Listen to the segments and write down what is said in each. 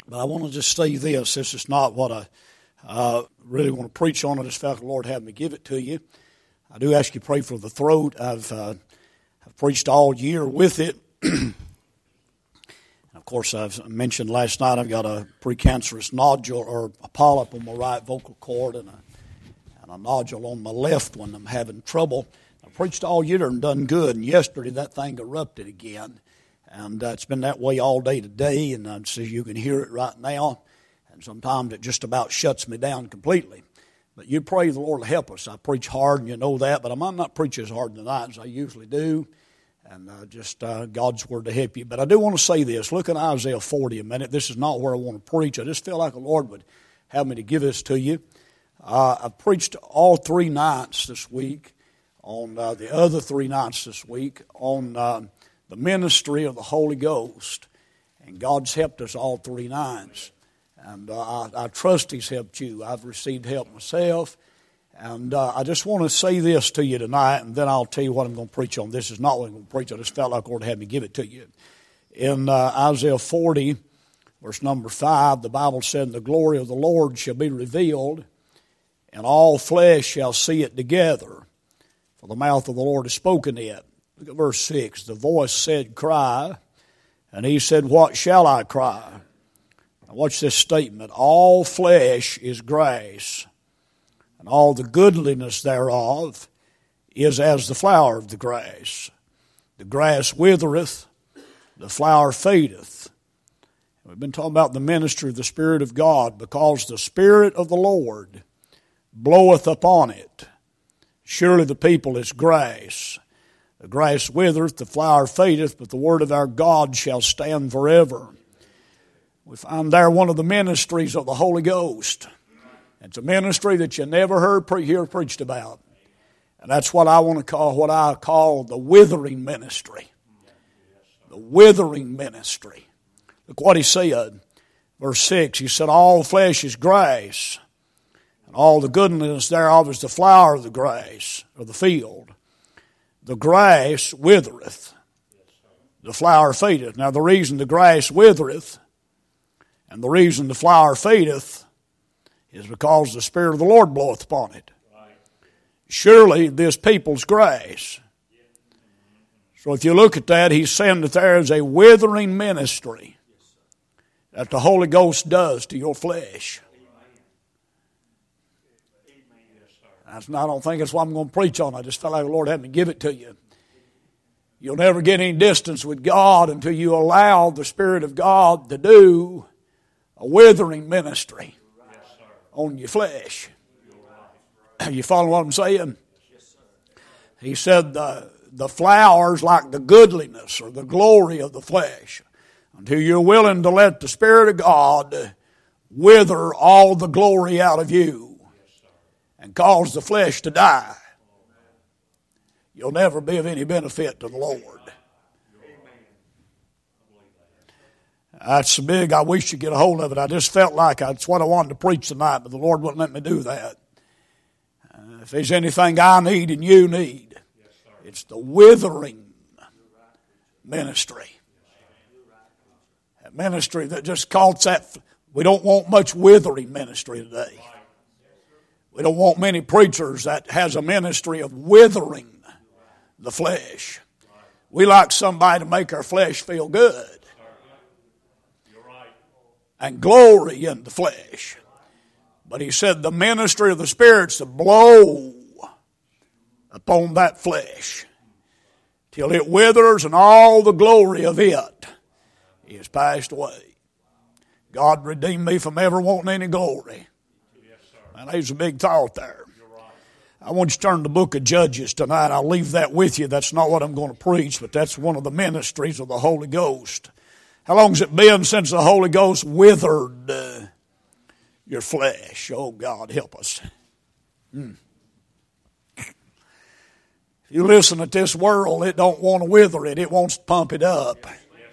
But I want to just say this. This is not what I really want to preach on. I just felt the Lord had me give it to you. I do ask you to pray for the throat. I've preached all year with it. Of course, I've mentioned last night I've got a precancerous nodule or a polyp on my right vocal cord and a nodule on my left one. I'm having trouble. I preached all year and done good, and yesterday that thing erupted again. And it's been that way all day today, and so you can hear it right now. And sometimes it just about shuts me down completely. But you pray the Lord will help us. I preach hard, and you know that, but I might not preach as hard tonight as I usually do. And just God's Word to help you. But I do want to say this. Look at Isaiah 40 a minute. This is not where I want to preach. I just feel like the Lord would have me to give this to you. I've preached all 3 nights this week, on the other 3 nights this week, on the ministry of the Holy Ghost. And God's helped us all 3 nights. And I trust He's helped you. I've received help myself. And I just want to say this to you tonight, and then I'll tell you what I'm going to preach on. This is not what I'm going to preach. I just felt like the Lord had me give it to you. In Isaiah 40, verse number 5, the Bible said, "The glory of the Lord shall be revealed, and all flesh shall see it together. For the mouth of the Lord has spoken it." Look at verse 6. "The voice said, Cry. And He said, What shall I cry?" Now watch this statement. "All flesh is grass, and all the goodliness thereof is as the flower of the grass. The grass withereth, the flower fadeth." We've been talking about the ministry of the Spirit of God. "Because the Spirit of the Lord bloweth upon it. Surely the people is grass. The grass withereth, the flower fadeth, but the word of our God shall stand forever." We find there one of the ministries of the Holy Ghost. It's a ministry that you never hear preached about. And that's what I want to call, what I call the withering ministry. The withering ministry. Look what he said. Verse 6, he said, "All flesh is grass, and all the goodness thereof is the flower of the grass, or the field. The grass withereth, the flower fadeth." Now the reason the grass withereth and the reason the flower fadeth is because the Spirit of the Lord bloweth upon it. Surely this people's grass. So if you look at that, he's saying that there is a withering ministry that the Holy Ghost does to your flesh. I don't think that's what I'm going to preach on. I just felt like the Lord had me give it to you. You'll never get any distance with God until you allow the Spirit of God to do a withering ministry on your flesh. You follow what I'm saying? He said the flowers like the goodliness or the glory of the flesh. Until you're willing to let the Spirit of God wither all the glory out of you and cause the flesh to die, you'll never be of any benefit to the Lord. That's big. I wish you'd get a hold of it. I just felt like that's what I wanted to preach tonight, but the Lord wouldn't let me do that. If there's anything I need and you need, it's the withering ministry. That ministry that just calls that. We don't want much withering ministry today. We don't want many preachers that has a ministry of withering the flesh. We like somebody to make our flesh feel good and glory in the flesh. But he said the ministry of the Spirit's to blow upon that flesh till it withers and all the glory of it is passed away. God redeemed me from ever wanting any glory. And there's a big thought there. I want you to turn to the book of Judges tonight. I'll leave that with you. That's not what I'm going to preach, but that's one of the ministries of the Holy Ghost. How long has it been since the Holy Ghost withered your flesh? Oh, God, help us. If you listen at this world, it don't want to wither it. It wants to pump it up.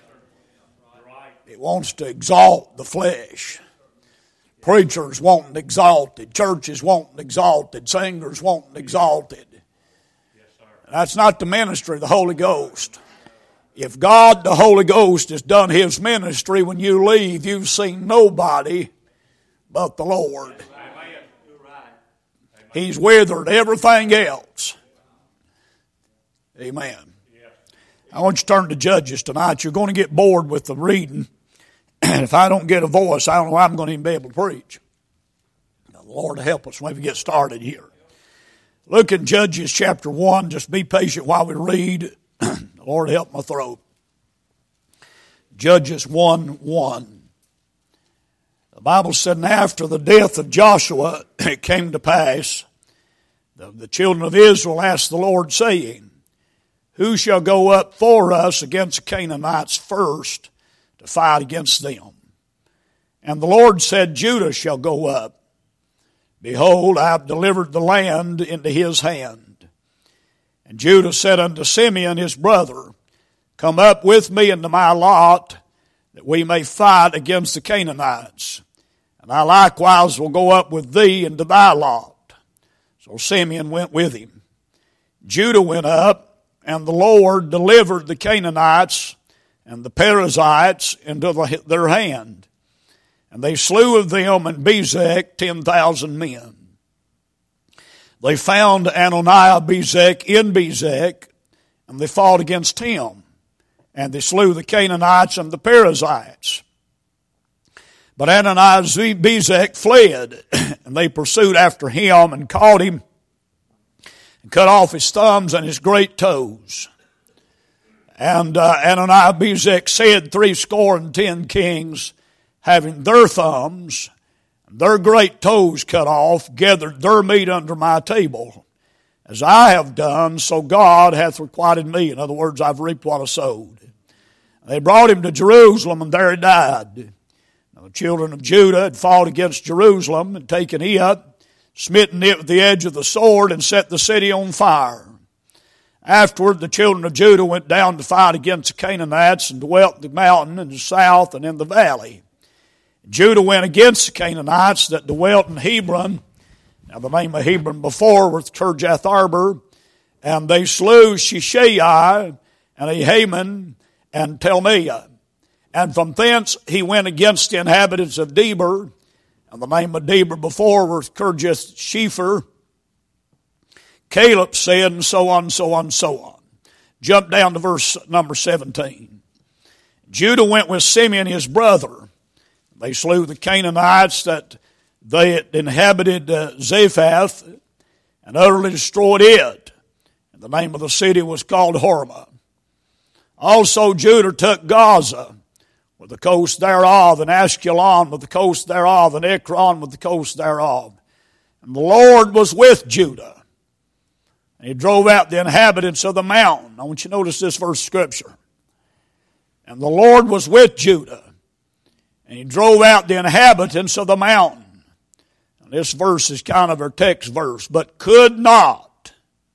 It wants to exalt the flesh. Preachers wanting exalted. Churches wanting exalted. Singers wanting exalted. That's not the ministry of the Holy Ghost. If God, the Holy Ghost, has done His ministry, when you leave, you've seen nobody but the Lord. He's withered everything else. Amen. I want you to turn to Judges tonight. You're going to get bored with the reading. And if I don't get a voice, I don't know how I'm going to even be able to preach. Now, the Lord help us when we get started here. Look in Judges chapter 1. Just be patient while we read. The Lord help my throat. Judges 1:1. The Bible said, and after the death of Joshua, it came to pass, the children of Israel asked the Lord, saying, who shall go up for us against the Canaanites first to fight against them? And the Lord said, Judah shall go up. Behold, I have delivered the land into his hand. And Judah said unto Simeon his brother, come up with me into my lot, that we may fight against the Canaanites. And I likewise will go up with thee into thy lot. So Simeon went with him. Judah went up, and the Lord delivered the Canaanites and the Perizzites into their hand. And they slew of them in Bezek 10,000 men. They found Ananiah Bezek in Bezek, and they fought against him. And they slew the Canaanites and the Perizzites. But Ananiah Bezek fled, and they pursued after him and caught him, and cut off his thumbs and his great toes. And Ananiah Bezek said, 70 kings, having their thumbs and their great toes cut off, gathered their meat under my table. As I have done, so God hath requited me. In other words, I've reaped what I sowed. They brought him to Jerusalem, and there he died. Now the children of Judah had fought against Jerusalem and taken it, smitten it with the edge of the sword, and set the city on fire. Afterward, the children of Judah went down to fight against the Canaanites and dwelt in the mountain in the south and in the valley. Judah went against the Canaanites that dwelt in Hebron. Now the name of Hebron before was Kirjath Arbor. And they slew Shishai and Ahiman and Telmiah. And from thence he went against the inhabitants of Debir. And the name of Debir before was Kirjath Shepher. Caleb said, and so on, so on, so on. Jump down to verse number 17. Judah went with Simeon his brother. They slew the Canaanites that they had inhabited Zephath and utterly destroyed it. And the name of the city was called Hormah. Also Judah took Gaza with the coast thereof, and Ashkelon with the coast thereof, and Ekron with the coast thereof. And the Lord was with Judah. And he drove out the inhabitants of the mountain. I want you to notice this verse of Scripture. And the Lord was with Judah. And he drove out the inhabitants of the mountain. And this verse is kind of our text verse. But could not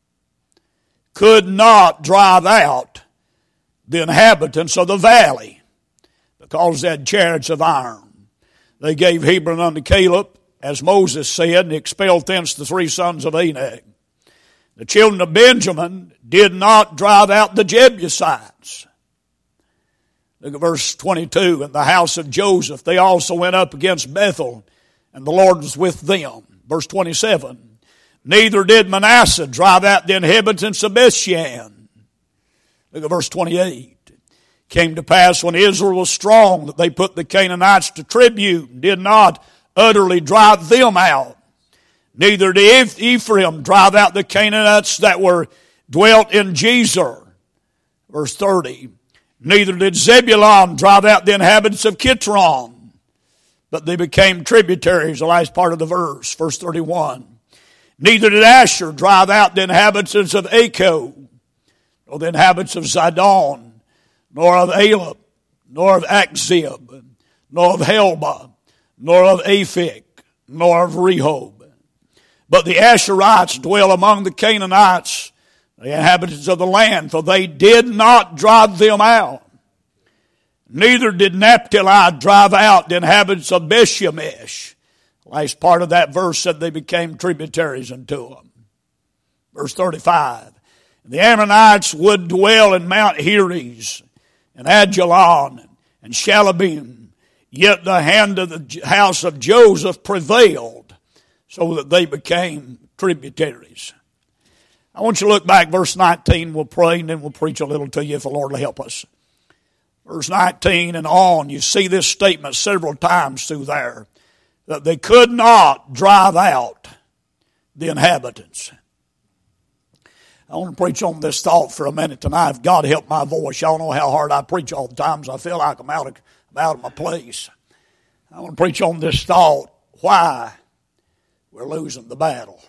drive out the inhabitants of the valley, because they had chariots of iron. They gave Hebron unto Caleb, as Moses said, and expelled thence the 3 sons of Anak. The children of Benjamin did not drive out the Jebusites. Look at verse 22. In the house of Joseph, they also went up against Bethel, and the Lord was with them. Verse 27. Neither did Manasseh drive out the inhabitants of Bethshan. Look at verse 28. Came to pass when Israel was strong that they put the Canaanites to tribute and did not utterly drive them out. Neither did Ephraim drive out the Canaanites that were dwelt in Jezer. Verse 30. Neither did Zebulun drive out the inhabitants of Kitron, but they became tributaries, the last part of the verse. Verse 31. Neither did Asher drive out the inhabitants of Acco, or the inhabitants of Zidon, nor of Aleph, nor of Akzib, nor of Helba, nor of Aphik, nor of Rehob. But the Asherites dwell among the Canaanites, the inhabitants of the land, for they did not drive them out. Neither did Naphtali drive out the inhabitants of Bethshemesh. The last part of that verse said they became tributaries unto them. Verse 35. The Ammonites would dwell in Mount Heres, and Ajalon and Shalabim. Yet the hand of the house of Joseph prevailed, so that they became tributaries. I want you to look back, verse 19. We'll pray and then we'll preach a little to you if the Lord will help us. Verse 19 and on, you see this statement several times through there, that they could not drive out the inhabitants. I want to preach on this thought for a minute tonight. If God help my voice, y'all know how hard I preach all the times. I feel like I'm out of my place. I want to preach on this thought, why we're losing the battle.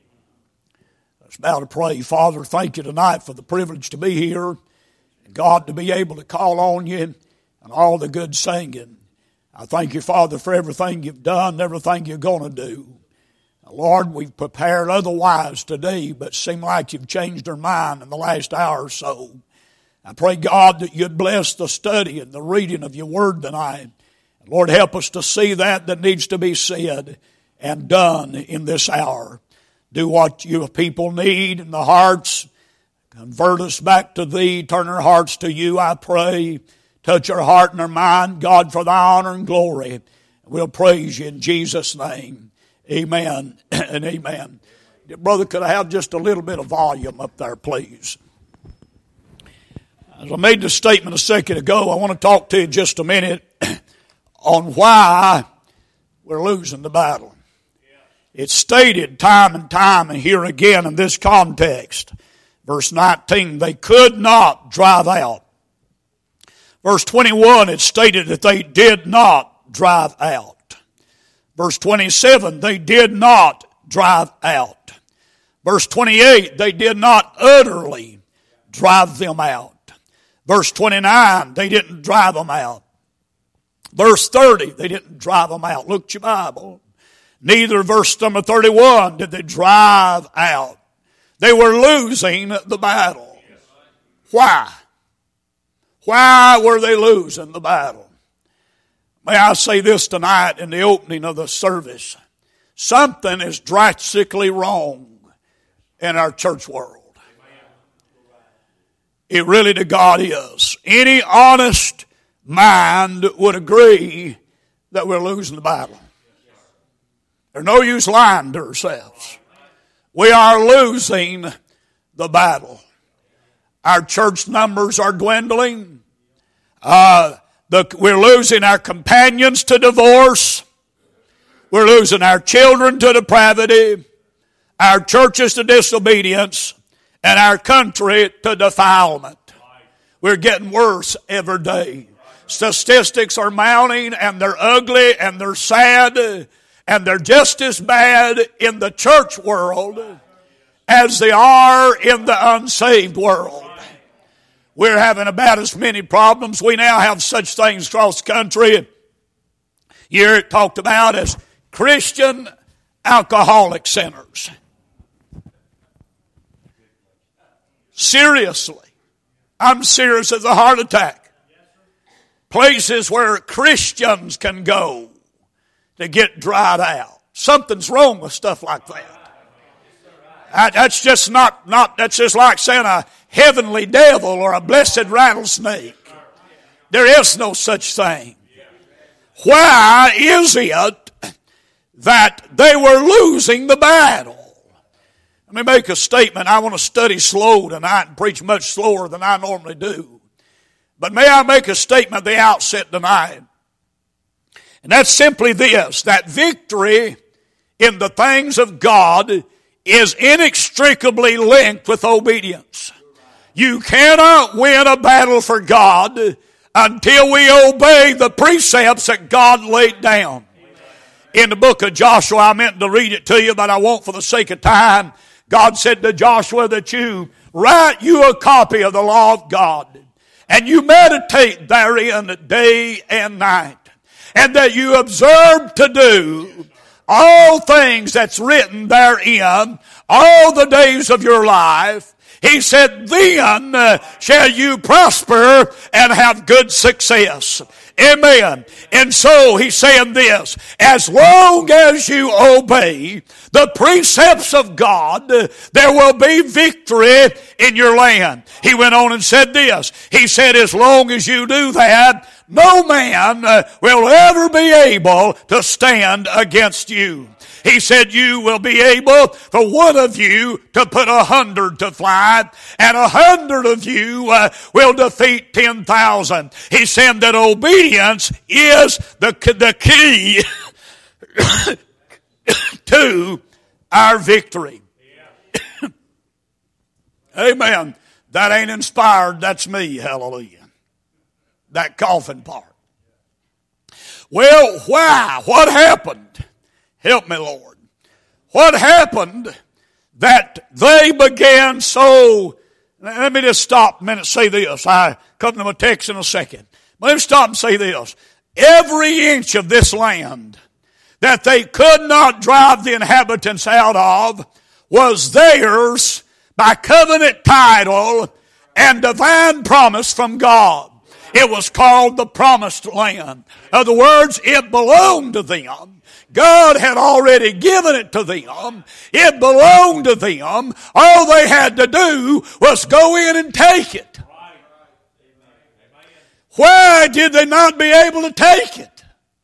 Let's bow to pray. Father, thank you tonight for the privilege to be here, and God, to be able to call on you and all the good singing. I thank you, Father, for everything you've done and everything you're going to do. Lord, we've prepared otherwise today, but seem like you've changed our mind in the last hour or so. I pray, God, that you'd bless the study and the reading of your word tonight. Lord, help us to see that needs to be said and done in this hour. Do what your people need in the hearts. Convert us back to thee. Turn our hearts to you, I pray. Touch our heart and our mind, God, for thy honor and glory. We'll praise you in Jesus' name. Amen and amen. Brother, could I have just a little bit of volume up there, please? As I made the statement a second ago, I want to talk to you just a minute on why we're losing the battle. It's stated time and time and here again in this context. Verse 19, they could not drive out. Verse 21, it's stated that they did not drive out. Verse 27, they did not drive out. Verse 28, they did not utterly drive them out. Verse 29, they didn't drive them out. Verse 30, they didn't drive them out. Look at your Bible. Neither, verse number 31, did they drive out. They were losing the battle. Why? Why were they losing the battle? May I say this tonight in the opening of the service. Something is drastically wrong in our church world. It really to God is. Any honest mind would agree that we're losing the battle. There's no use lying to ourselves. We are losing the battle. Our church numbers are dwindling. We're losing our companions to divorce. We're losing our children to depravity, our churches to disobedience, and our country to defilement. We're getting worse every day. Statistics are mounting, and they're ugly, and they're sad, and they're just as bad in the church world as they are in the unsaved world. We're having about as many problems. We now have such things across the country. Here it talked about as Christian alcoholic centers. Seriously. I'm serious as a heart attack. Places where Christians can go to get dried out. Something's wrong with stuff like that. That's just that's just like saying a heavenly devil or a blessed rattlesnake. There is no such thing. Why is it that they were losing the battle? Let me make a statement. I want to study slow tonight and preach much slower than I normally do. But may I make a statement at the outset tonight? And that's simply this, that victory in the things of God is inextricably linked with obedience. You cannot win a battle for God until we obey the precepts that God laid down. In the book of Joshua, I meant to read it to you, but I won't for the sake of time. God said to Joshua that you write you a copy of the law of God, and you meditate therein day and night, and that you observe to do all things that's written therein all the days of your life, He said, then shall you prosper and have good success. Amen. And so he's saying this, as long as you obey the precepts of God, there will be victory in your land. He went on and said this. He said, as long as you do that, no man will ever be able to stand against you. He said, you will be able for one of you to put 100 to flight, and 100 of you will defeat 10,000. He said that obedience is the key to our victory. Amen. That ain't inspired. That's me. Hallelujah. That coffin part. Well, why? What happened? Help me, Lord. What happened that they began so... Let me just stop a minute and say this. I come to my text in a second. But let me stop and say this. Every inch of this land that they could not drive the inhabitants out of was theirs by covenant title and divine promise from God. It was called the Promised Land. In other words, it belonged to them. God had already given it to them. It belonged to them. All they had to do was go in and take it. Why did they not be able to take it?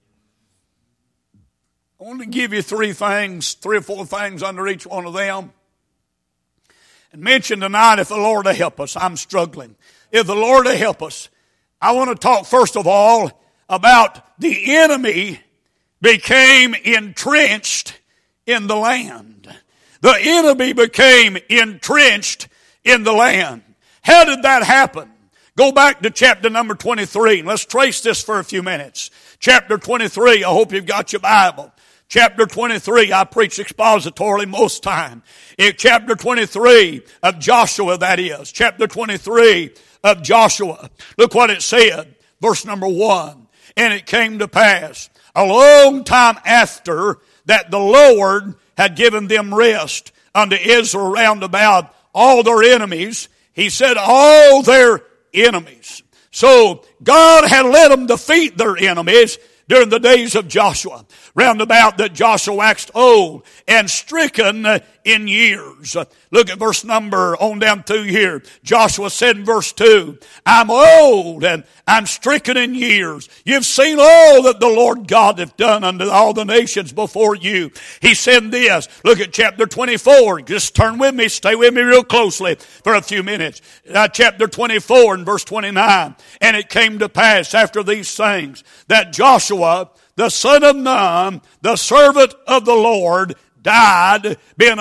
I want to give you three or four things under each one of them. And mention tonight, if the Lord will help us. I'm struggling. If the Lord will help us. I want to talk first of all about the enemy became entrenched in the land. The enemy became entrenched in the land. How did that happen? Go back to chapter number 23. And let's trace this for a few minutes. Chapter 23, I hope you've got your Bible. Chapter 23, I preach expositorily most time. In chapter 23 of Joshua, that is. Chapter 23 of Joshua. Look what it said. Verse number 1. And it came to pass, a long time after that the Lord had given them rest unto Israel round about all their enemies. He said all their enemies. So God had let them defeat their enemies during the days of Joshua. Round about that Joshua waxed old and stricken in years. Look at verse number on down through here. Joshua said in verse 2, I'm old and I'm stricken in years. You've seen all that the Lord God hath done unto all the nations before you. He said this. Look at chapter 24. Just turn with me. Stay with me real closely for a few minutes. Chapter 24 and verse 29. And it came to pass after these things that Joshua, the son of Nun, the servant of the Lord, died, being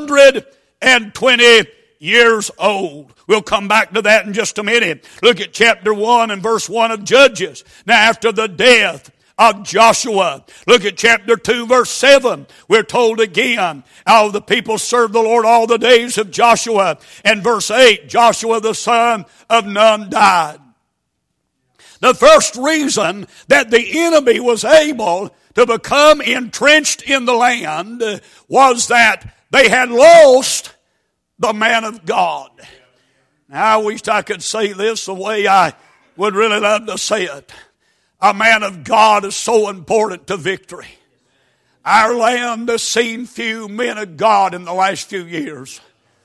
120 years old. We'll come back to that in just a minute. Look at chapter 1 and verse 1 of Judges. Now after the death of Joshua, look at chapter 2 verse 7. We're told again how the people served the Lord all the days of Joshua. And verse 8, Joshua the son of Nun died. The first reason that the enemy was able to become entrenched in the land was that they had lost the man of God. Now, I wish I could say this the way I would really love to say it. A man of God is so important to victory. Our land has seen few men of God in the last few years.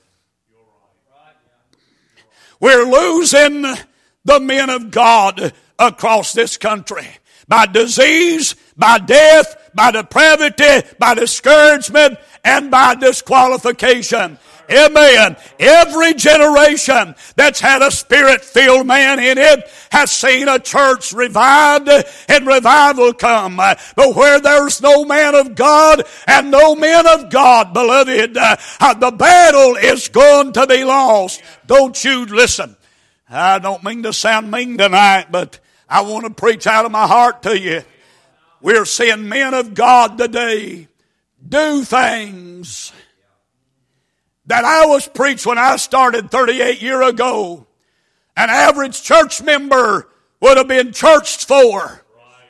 We're losing the men of God across this country by disease, by death, by depravity, by discouragement, and by disqualification. Amen. Every generation that's had a spirit-filled man in it has seen a church revived and revival come. But where there's no man of God and no men of God, beloved, the battle is going to be lost. Don't you listen. I don't mean to sound mean tonight, but I want to preach out of my heart to you. We're seeing men of God today do things that I was preached when I started 38 years ago. An average church member would have been churched for.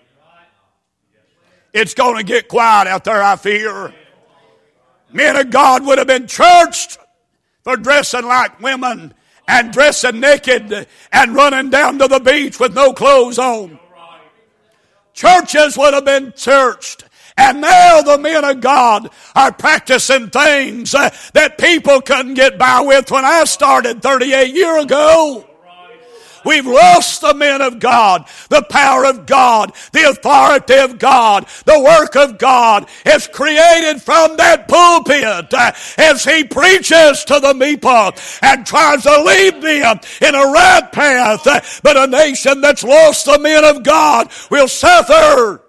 It's going to get quiet out there, I fear. Men of God would have been churched for dressing like women and dressing naked and running down to the beach with no clothes on. Churches would have been searched. And now the men of God are practicing things that people couldn't get by with when I started 38 years ago. We've lost the men of God, the power of God, the authority of God, the work of God is created from that pulpit as he preaches to the people and tries to lead them in a right path. But a nation that's lost the men of God will suffer.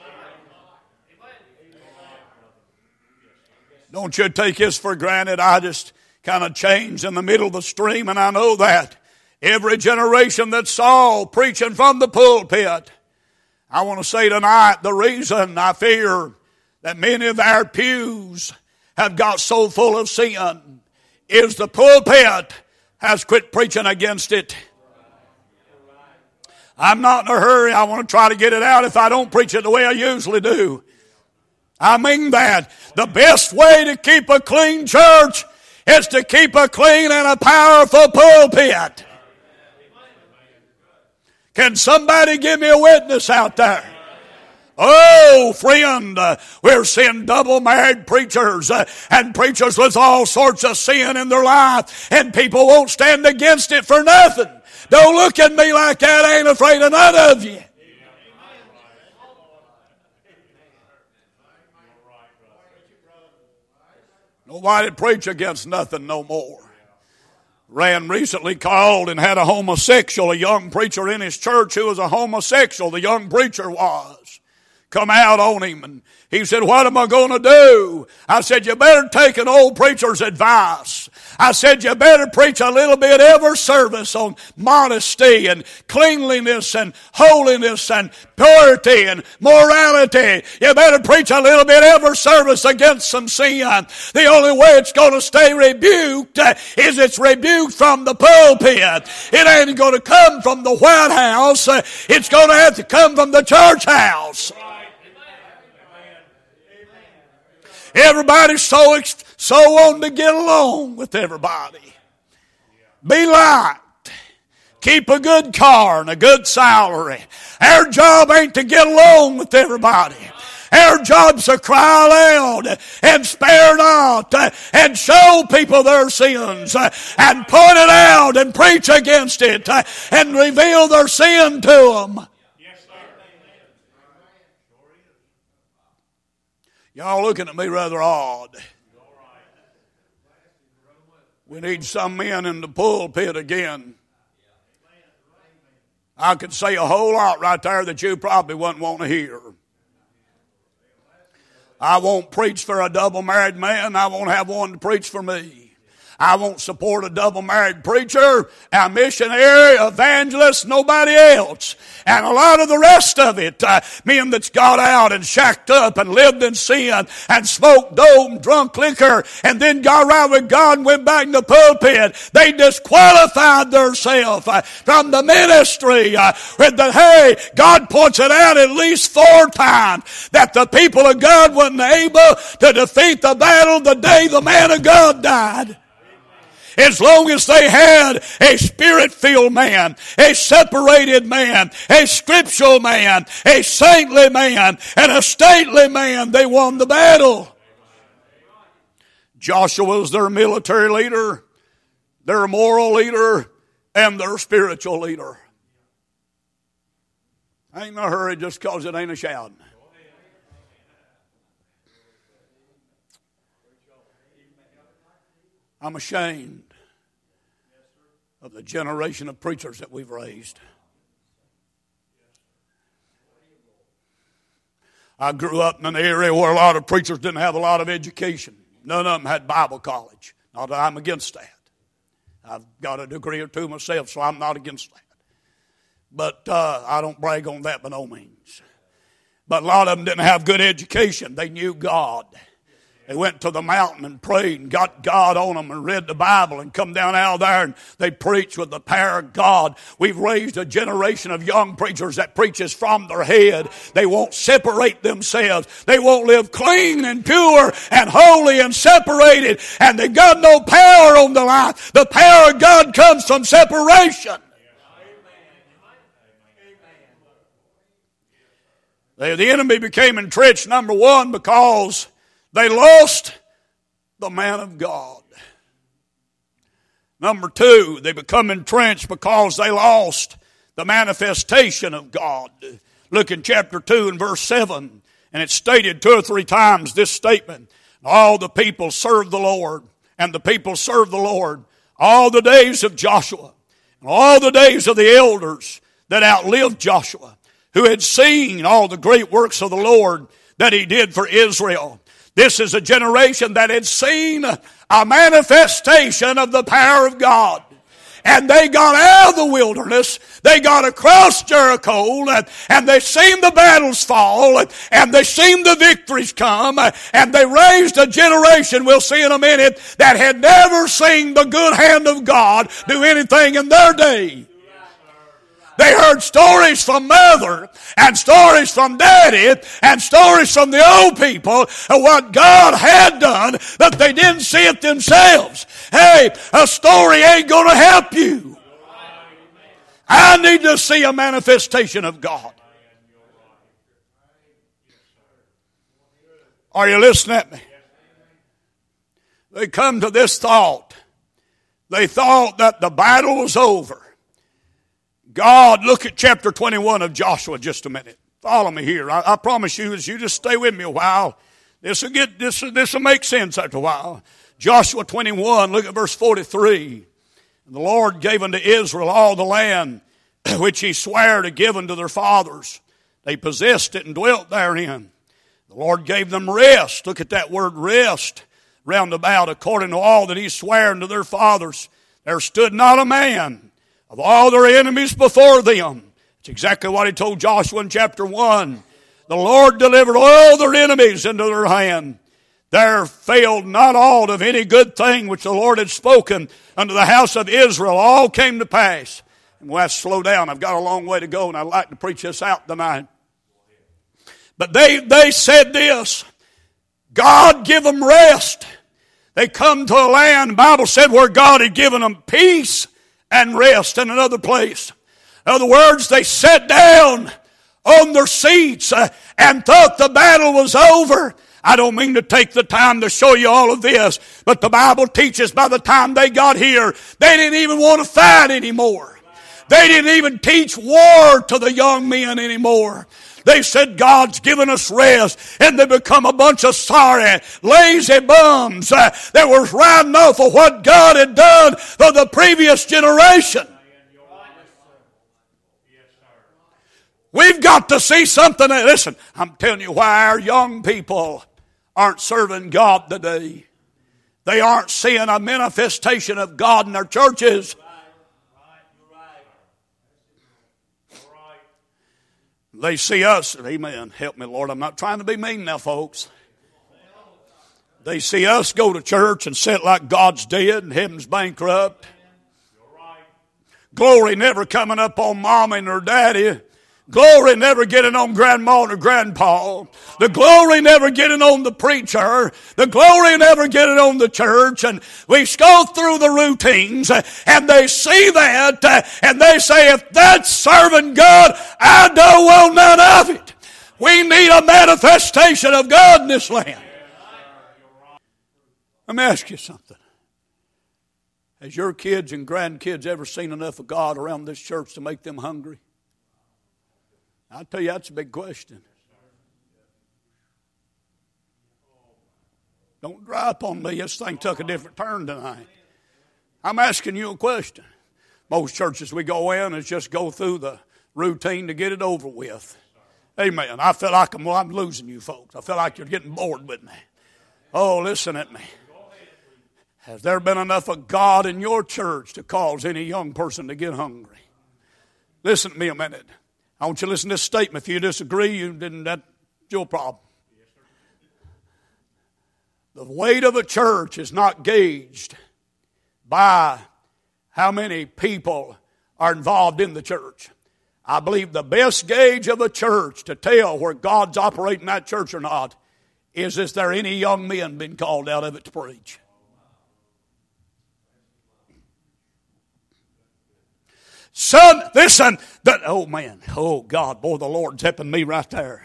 Don't you take this for granted. I just kind of changed in the middle of the stream, and I know that. Every generation that saw preaching from the pulpit. I want to say tonight, the reason I fear that many of our pews have got so full of sin is the pulpit has quit preaching against it. I'm not in a hurry. I want to try to get it out if I don't preach it the way I usually do. I mean that. The best way to keep a clean church is to keep a clean and a powerful pulpit. Can somebody give me a witness out there? Oh, friend, we're seeing double-married preachers and preachers with all sorts of sin in their life, and people won't stand against it for nothing. Don't look at me like that. I ain't afraid of none of you. Nobody preach against nothing no more. Rand recently called and had a homosexual, a young preacher in his church who was a homosexual. The young preacher was. Come out on him, and he said, what am I going to do? I said, you better take an old preacher's advice. I said, you better preach a little bit every service on modesty and cleanliness and holiness and purity and morality. You better preach a little bit every service against some sin. The only way it's going to stay rebuked is it's rebuked from the pulpit. It ain't going to come from the White House. It's going to have to come from the church house. Everybody's so wanting to get along with everybody. Be liked. Keep a good car and a good salary. Our job ain't to get along with everybody. Our job's to cry loud and spare not and show people their sins and point it out and preach against it and reveal their sin to them. Y'all looking at me rather odd. We need some men in the pulpit again. I could say a whole lot right there that you probably wouldn't want to hear. I won't preach for a double-married man. I won't have one to preach for me. I won't support a double-married preacher, a missionary, evangelist, nobody else. And a lot of the rest of it, men that's got out and shacked up and lived in sin and smoked dope and drunk liquor and then got right with God and went back in the pulpit. They disqualified themselves from the ministry. Hey, God points it out at least 4 times that the people of God wasn't able to defeat the battle the day the man of God died. As long as they had a spirit-filled man, a separated man, a scriptural man, a saintly man, and a stately man, they won the battle. Joshua was their military leader, their moral leader, and their spiritual leader. I ain't in a hurry just because it ain't a shouting. I'm ashamed of the generation of preachers that we've raised. I grew up in an area where a lot of preachers didn't have a lot of education. None of them had Bible college. Not that I'm against that. I've got a degree or two myself, so I'm not against that. But I don't brag on that by no means. But a lot of them didn't have good education. They knew God. They went to the mountain and prayed and got God on them and read the Bible and come down out of there and they preached with the power of God. We've raised a generation of young preachers that preaches from their head. They won't separate themselves. They won't live clean and pure and holy and separated. And they've got no power on the life. The power of God comes from separation. The enemy became entrenched, number one, because they lost the man of God. Number two, they become entrenched because they lost the manifestation of God. Look in chapter 2 and verse 7, and it's stated 2 or 3 times, this statement. All the people served the Lord, and the people served the Lord all the days of Joshua, and all the days of the elders that outlived Joshua, who had seen all the great works of the Lord that he did for Israel. This is a generation that had seen a manifestation of the power of God. And they got out of the wilderness, they got across Jericho, and they seen the battles fall, and they seen the victories come, and they raised a generation, we'll see in a minute, that had never seen the good hand of God do anything in their day. They heard stories from mother and stories from daddy and stories from the old people of what God had done, but they didn't see it themselves. Hey, a story ain't going to help you. I need to see a manifestation of God. Are you listening at me? They come to this thought. They thought that the battle was over. God, look at chapter 21 of Joshua just a minute. Follow me here. I promise you, as you just stay with me a while, this will make sense after a while. Joshua 21, look at verse 43. And the Lord gave unto Israel all the land which he sware to give unto their fathers. They possessed it and dwelt therein. The Lord gave them rest. Look at that word rest round about, according to all that he sware unto their fathers. There stood not a man of all their enemies before them. It's exactly what he told Joshua in chapter 1. The Lord delivered all their enemies into their hand. There failed not aught of any good thing which the Lord had spoken unto the house of Israel. All came to pass. And we'll have to slow down. I've got a long way to go, and I'd like to preach this out tonight. But they said this, God give them rest. They come to a land, the Bible said, where God had given them peace and rest in another place. In other words, they sat down on their seats and thought the battle was over. I don't mean to take the time to show you all of this, but the Bible teaches by the time they got here, they didn't even want to fight anymore. They didn't even teach war to the young men anymore. They said, God's given us rest. And they become a bunch of sorry, lazy bums that was riding off of what God had done for the previous generation. We've got to see something. Listen, I'm telling you why our young people aren't serving God today. They aren't seeing a manifestation of God in their churches. They see us, amen, help me Lord, I'm not trying to be mean now folks. They see us go to church and sit like God's dead and heaven's bankrupt. Glory never coming up on mom and her daddy. Glory never getting on grandma or grandpa. The glory never getting on the preacher. The glory never getting on the church. And we go through the routines and they see that and they say, if that's serving God, I don't want none of it. We need a manifestation of God in this land. Let me ask you something. Has your kids and grandkids ever seen enough of God around this church to make them hungry? I'll tell you, that's a big question. Don't dry up on me. This thing took a different turn tonight. I'm asking you a question. Most churches we go in is just go through the routine to get it over with. Amen. I feel like I'm losing you folks. I feel like you're getting bored with me. Oh, listen at me. Has there been enough of God in your church to cause any young person to get hungry? Listen to me a minute. I want you to listen to this statement. If you disagree, that's your problem. The weight of a church is not gauged by how many people are involved in the church. I believe the best gauge of a church to tell where God's operating that church or not is there any young men been called out of it to preach. Son, listen. Oh man, oh God, boy, the Lord's helping me right there.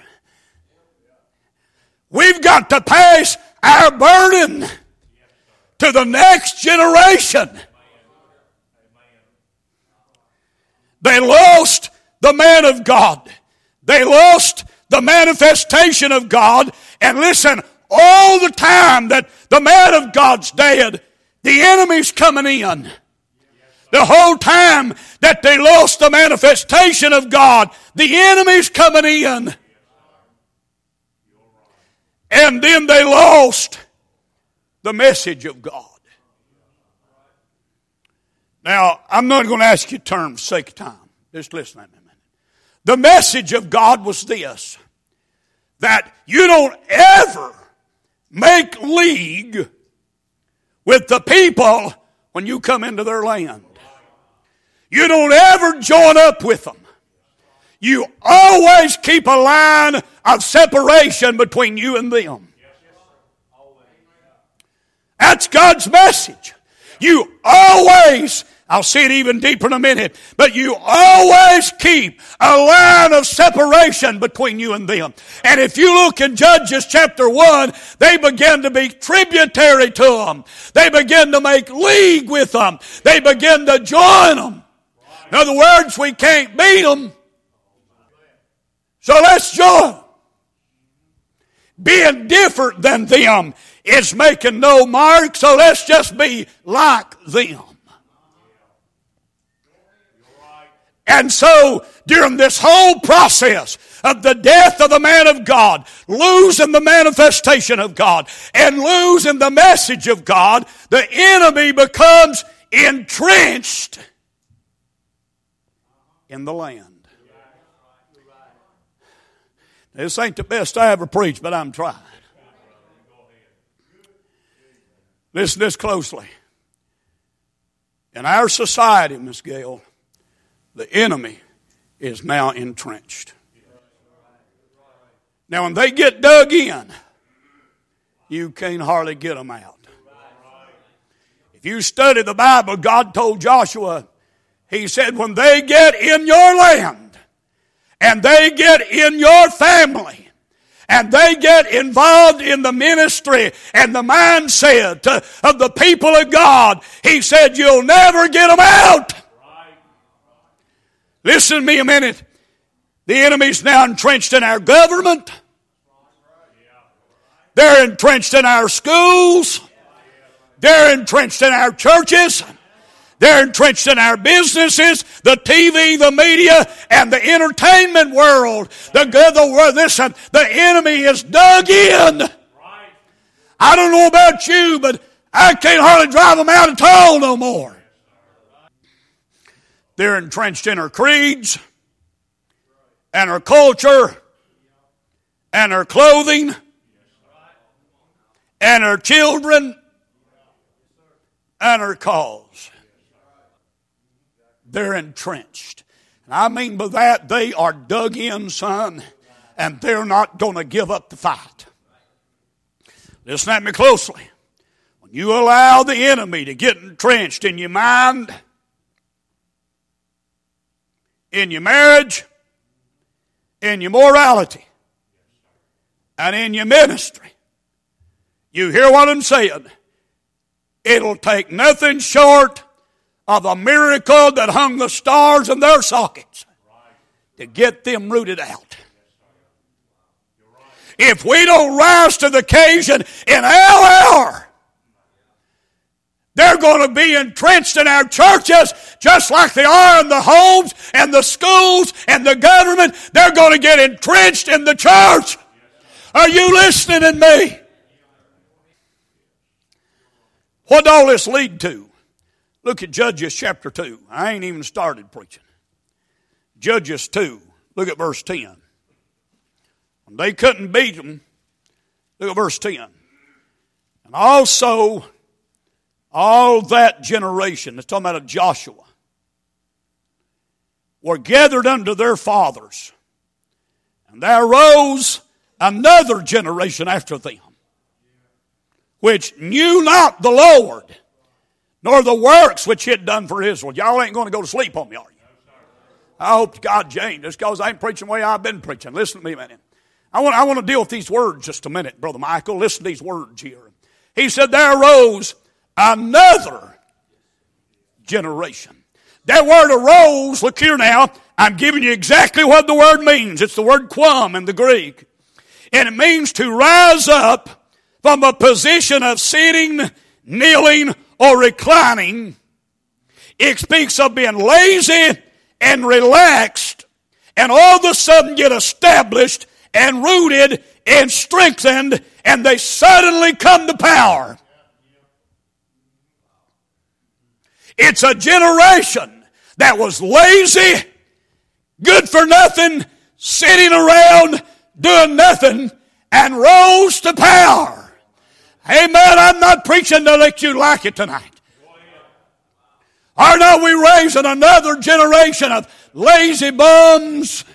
We've got to pass our burden to the next generation. They lost the man of God. They lost the manifestation of God. And listen, all the time that the man of God's dead, the enemy's coming in. The whole time that they lost the manifestation of God, the enemy's coming in. And then they lost the message of God. Now, I'm not going to ask you to turn for the sake of time. Just listen to me a minute. The message of God was this, that you don't ever make league with the people when you come into their land. You don't ever join up with them. You always keep a line of separation between you and them. That's God's message. You always, I'll see it even deeper in a minute, but you always keep a line of separation between you and them. And if you look in Judges chapter 1, they begin to be tributary to them. They begin to make league with them. They begin to join them. In other words, we can't beat them, so let's join. Being different than them is making no mark, so let's just be like them. And so, during this whole process of the death of the man of God, losing the manifestation of God, and losing the message of God, the enemy becomes entrenched in the land. This ain't the best I ever preached, but I'm trying. Listen to this closely. In our society, Miss Gail, the enemy is now entrenched. Now, when they get dug in, you can't hardly get them out. If you study the Bible, God told Joshua, He said, when they get in your land, and they get in your family, and they get involved in the ministry and the mindset of the people of God, He said, you'll never get them out. Listen to me a minute. The enemy's now entrenched in our government. They're entrenched in our schools. They're entrenched in our churches. They're entrenched in our businesses, the TV, the media, and the entertainment world. Listen, the enemy is dug in. I don't know about you, but I can't hardly drive them out of town no more. They're entrenched in our creeds, and our culture, and our clothing, and our children, and our cause. They're entrenched. And I mean by that, they are dug in, son, and they're not going to give up the fight. Listen at me closely. When you allow the enemy to get entrenched in your mind, in your marriage, in your morality, and in your ministry, you hear what I'm saying? It'll take nothing short of a miracle that hung the stars in their sockets to get them rooted out. If we don't rise to the occasion in our hour, they're going to be entrenched in our churches just like they are in the homes and the schools and the government. They're going to get entrenched in the church. Are you listening to me? What did all this lead to? Look at Judges chapter 2. I ain't even started preaching. Judges 2. Look at verse 10. When they couldn't beat them, look at verse 10. And also, all that generation, it's talking about of Joshua, were gathered unto their fathers. And there arose another generation after them, which knew not the Lord, nor the works which he had done for Israel. Y'all ain't going to go to sleep on me, are you? I hope to God, Jane, just because I ain't preaching the way I've been preaching. Listen to me a minute. I want to deal with these words just a minute, Brother Michael. Listen to these words here. He said, there arose another generation. That word arose, look here now, I'm giving you exactly what the word means. It's the word quam in the Greek. And it means to rise up from a position of sitting, kneeling, or reclining. It speaks of being lazy and relaxed, and all of a sudden get established and rooted and strengthened, and they suddenly come to power. It's a generation that was lazy, good for nothing, sitting around doing nothing, and rose to power. Amen. I'm not preaching to let you like it tonight. Are not we raising another generation of lazy bums?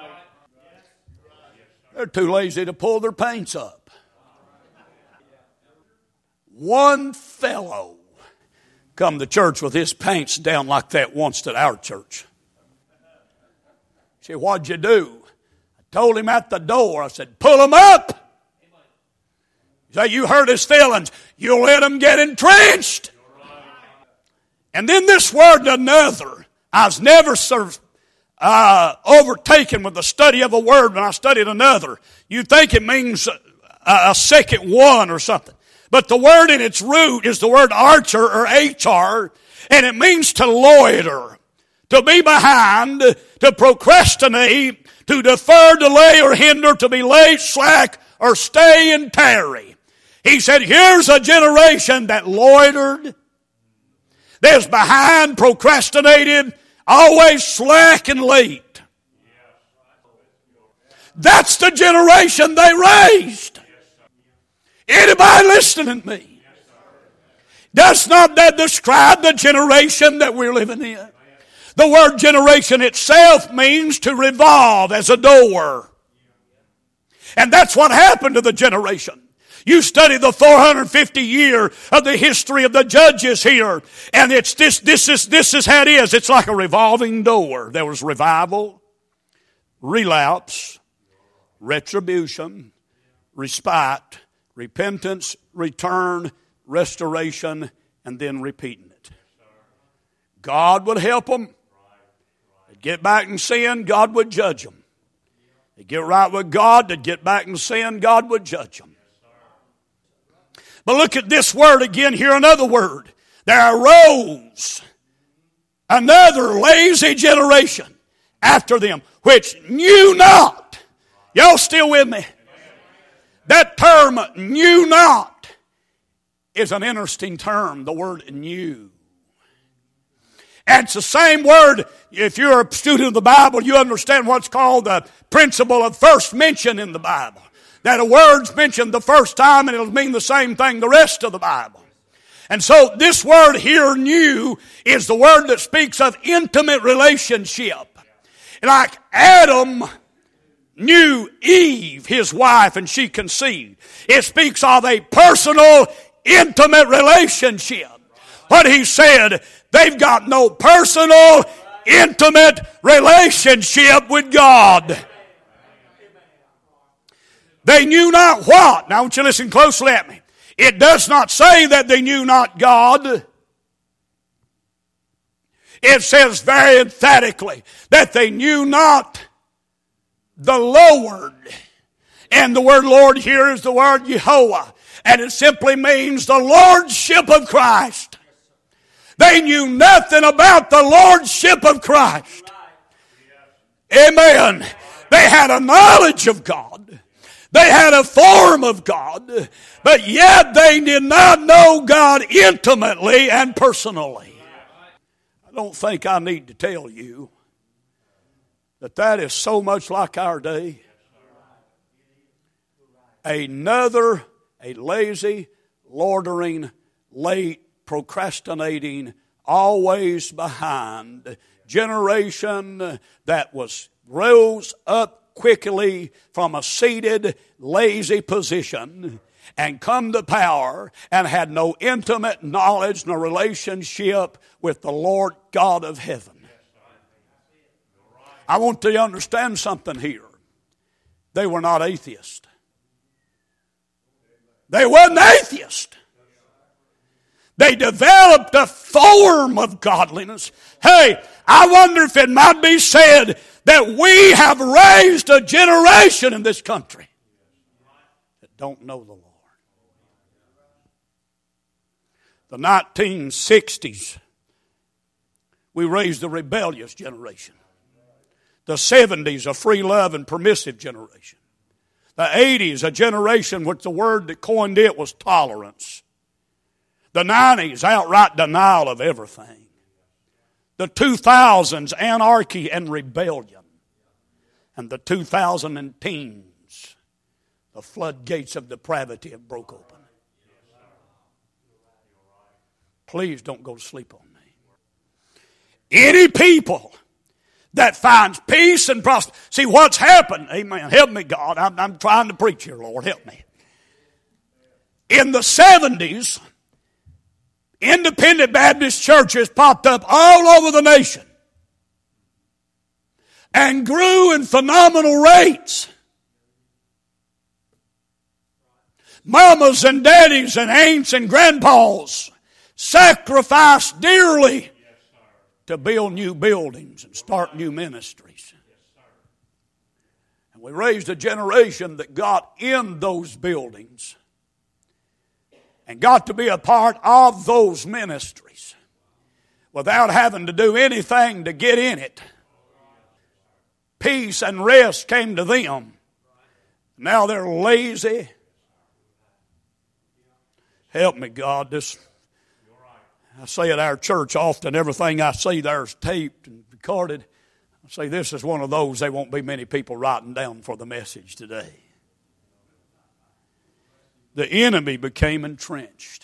They're too lazy to pull their pants up. One fellow come to church with his pants down like that once at our church. Say, what'd you do? I told him at the door, I said, pull them up. He said, you hurt his feelings. You'll let him get entrenched. And then this word another, I was never overtaken with the study of a word when I studied another. You think it means a second one or something. But the word in its root is the word archer or HR, and it means to loiter, to be behind, to procrastinate, to defer, delay, or hinder, to be late, slack, or stay and tarry. He said, here's a generation that loitered, that's behind, procrastinated, always slack and late. That's the generation they raised. Anybody listening to me? Does not that describe the generation that we're living in? The word generation itself means to revolve as a door. And that's what happened to the generation. You study the 450 year of the history of the judges here, and it's this is how it is. It's like a revolving door. There was revival, relapse, retribution, respite, repentance, return, restoration, and then repeating it. God would help them. They'd get back in sin, God would judge them. They'd get right with God, they'd get back in sin, God would judge them. But look at this word again here, another word. There arose another lazy generation after them, which knew not. Y'all still with me? That term, knew not, is an interesting term, the word knew. And it's the same word, if you're a student of the Bible, you understand what's called the principle of first mention in the Bible. That a word's mentioned the first time and it'll mean the same thing the rest of the Bible. And so this word here, knew, is the word that speaks of intimate relationship. Like Adam knew Eve, his wife, and she conceived. It speaks of a personal, intimate relationship. What he said, they've got no personal, intimate relationship with God. They knew not what? Now I want you to listen closely at me. It does not say that they knew not God. It says very emphatically that they knew not the Lord. And the word Lord here is the word Yehovah. And it simply means the Lordship of Christ. They knew nothing about the Lordship of Christ. Amen. They had a knowledge of God. They had a form of God, but yet they did not know God intimately and personally. I don't think I need to tell you that that is so much like our day. A lazy, loitering, late, procrastinating, always behind generation that rose up quickly from a seated, lazy position and come to power and had no intimate knowledge nor relationship with the Lord God of heaven. I want you to understand something here. They were not atheists. They weren't atheists. They developed a form of godliness. Hey, I wonder if it might be said that we have raised a generation in this country that don't know the Lord. The 1960s, we raised a rebellious generation. The 70s, a free love and permissive generation. The 80s, a generation which the word that coined it was tolerance. The 90s, outright denial of everything. The 2000s, anarchy and rebellion. And the 2010s, the floodgates of depravity have broke open. Please don't go to sleep on me. Any people that finds peace and prosperity. See what's happened. Amen. Help me, God. I'm trying to preach here, Lord. Help me. In the 70s, independent Baptist churches popped up all over the nation and grew in phenomenal rates. Mamas and daddies and aunts and grandpas sacrificed dearly to build new buildings and start new ministries. And we raised a generation that got in those buildings and got to be a part of those ministries without having to do anything to get in it. Peace and rest came to them. Now they're lazy. Help me, God. I say at our church often, everything I see there is taped and recorded. I say this is one of those, there won't be many people writing down for the message today. The enemy became entrenched.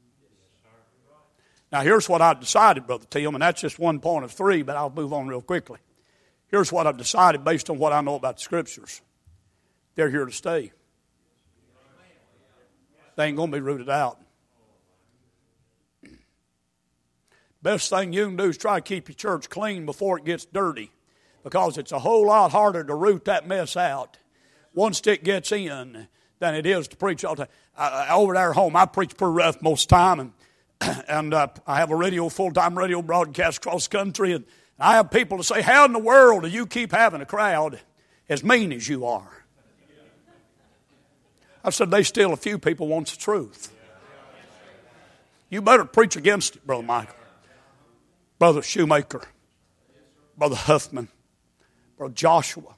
Now here's what I've decided, Brother Tim, and that's just one point of three, but I'll move on real quickly. Here's what I've decided based on what I know about the Scriptures. They're here to stay. They ain't going to be rooted out. Best thing you can do is try to keep your church clean before it gets dirty, because it's a whole lot harder to root that mess out once it gets in than it is to preach all the time. Over at our home, I preach pretty rough most of the time, and I have a full-time radio broadcast across the country, and I have people to say, how in the world do you keep having a crowd as mean as you are? I said, they still a few people wants the truth. You better preach against it, Brother Michael. Brother Shoemaker, Brother Huffman, Brother Joshua,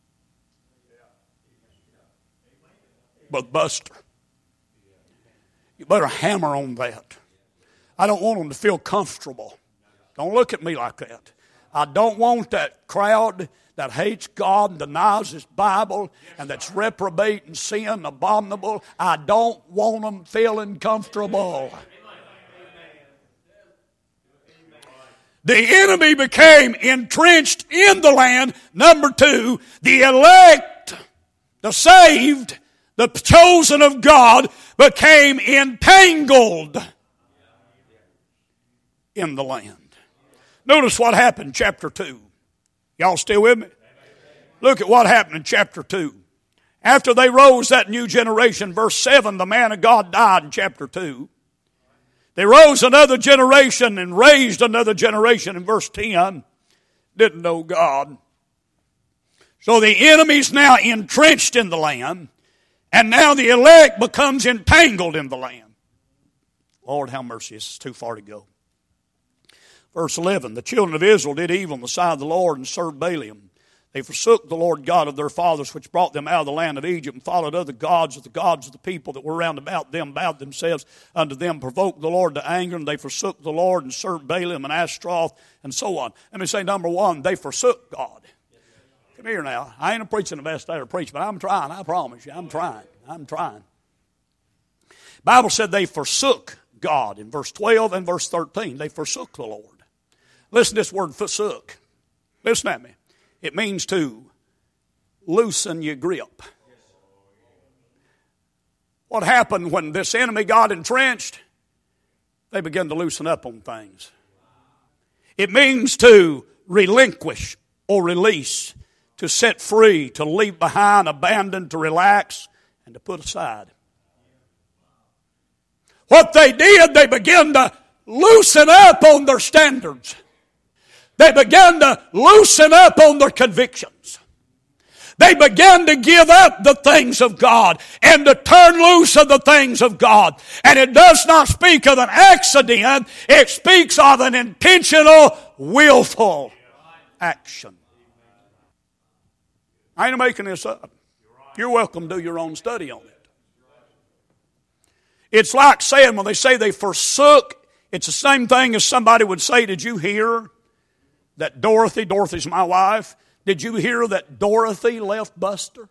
Brother Buster. You better hammer on that. I don't want them to feel comfortable. Don't look at me like that. I don't want that crowd that hates God and denies His Bible and that's reprobate in sin, abominable. I don't want them feeling comfortable. The enemy became entrenched in the land. Number two, the elect, the saved, the chosen of God became entangled in the land. Notice what happened in chapter 2. Y'all still with me? Look at what happened in chapter 2. After they rose that new generation, verse 7, the man of God died in chapter 2. They rose another generation and raised another generation in verse 10. Didn't know God. So the enemy's now entrenched in the land, and now the elect becomes entangled in the land. Lord, have mercy. This is too far to go. Verse 11, the children of Israel did evil in the sight of the Lord and served Balaam. They forsook the Lord God of their fathers, which brought them out of the land of Egypt, and followed other gods of the people that were round about them, bowed themselves unto them, provoked the Lord to anger, and they forsook the Lord and served Balaam and Ashtaroth, and so on. Let me say, number one, they forsook God. Come here now. I ain't preaching the best I ever preach, but I'm trying. I promise you, I'm trying. Bible said they forsook God in verse 12 and verse 13. They forsook the Lord. Listen to this word, forsook. Listen at me. It means to loosen your grip. What happened when this enemy got entrenched? They began to loosen up on things. It means to relinquish or release, to set free, to leave behind, abandon, to relax, and to put aside. What they did, they began to loosen up on their standards. They began to loosen up on their convictions. They began to give up the things of God and to turn loose of the things of God. And it does not speak of an accident. It speaks of an intentional, willful action. I ain't making this up. You're welcome to do your own study on it. It's like saying, when they say they forsook, it's the same thing as somebody would say, did you hear that Dorothy's my wife, did you hear that Dorothy left Buster?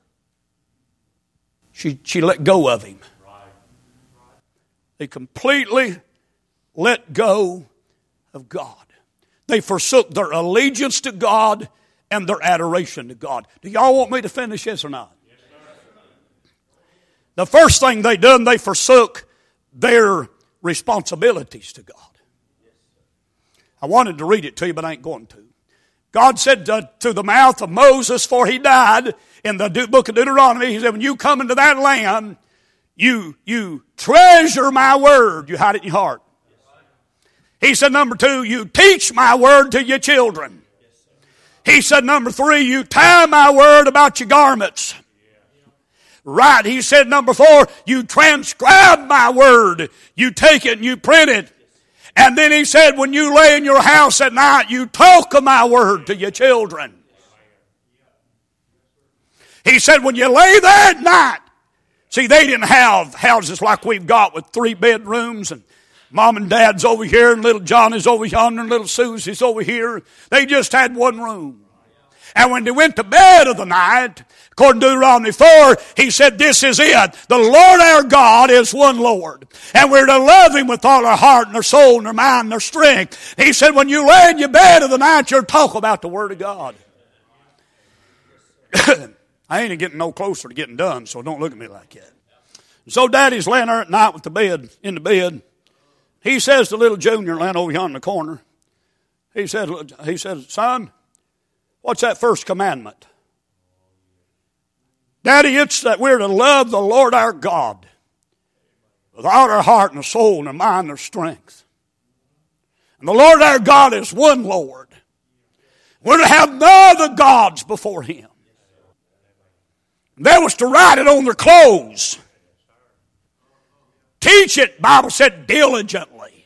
She let go of him. They completely let go of God. They forsook their allegiance to God and their adoration to God. Do y'all want me to finish this or not? Yes, sir. The first thing they done, they forsook their responsibilities to God. I wanted to read it to you, but I ain't going to. God said to the mouth of Moses, for he died, in the book of Deuteronomy, he said, when you come into that land, you treasure my word. You hide it in your heart. He said, number 2, you teach my word to your children. He said, number 3, you tie my word about your garments. Right. He said, number 4, you transcribe my word. You take it and you print it. And then he said, when you lay in your house at night, you talk of my word to your children. He said, when you lay there at night, see, they didn't have houses like we've got with 3 bedrooms and Mom and Dad's over here and little Johnny's over yonder and little Susie's over here. They just had one room. And when they went to bed of the night, according to Deuteronomy 4, he said, this is it. The Lord our God is one Lord. And we're to love him with all our heart and our soul and our mind and our strength. He said, when you lay in your bed of the night, you're talking about the Word of God. I ain't getting no closer to getting done, so don't look at me like that. So Daddy's laying there at night with in the bed. He says to little Junior laying over here in the corner, he said, son, what's that first commandment? Daddy, it's that we're to love the Lord our God with all our heart and our soul and our mind and our strength. And the Lord our God is one Lord. We're to have no other gods before him. They was to write it on their clothes. Teach it, Bible said, diligently.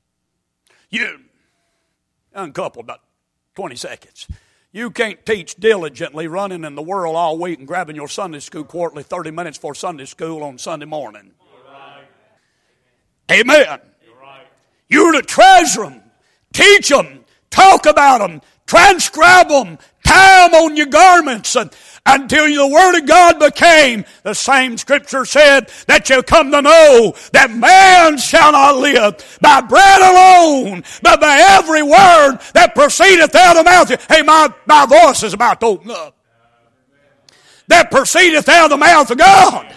Young couple, about 20 seconds. You can't teach diligently running in the world all week and grabbing your Sunday school quarterly 30 minutes for Sunday school on Sunday morning. Right. Amen. Right. You're to treasure them, teach them, talk about them, transcribe them, tie them on your garments until the Word of God became, the same Scripture said, that you come to know that man shall not live by bread alone, but by every word that proceedeth out of the mouth. Hey, my voice is about to open up. That proceedeth out of the mouth of God.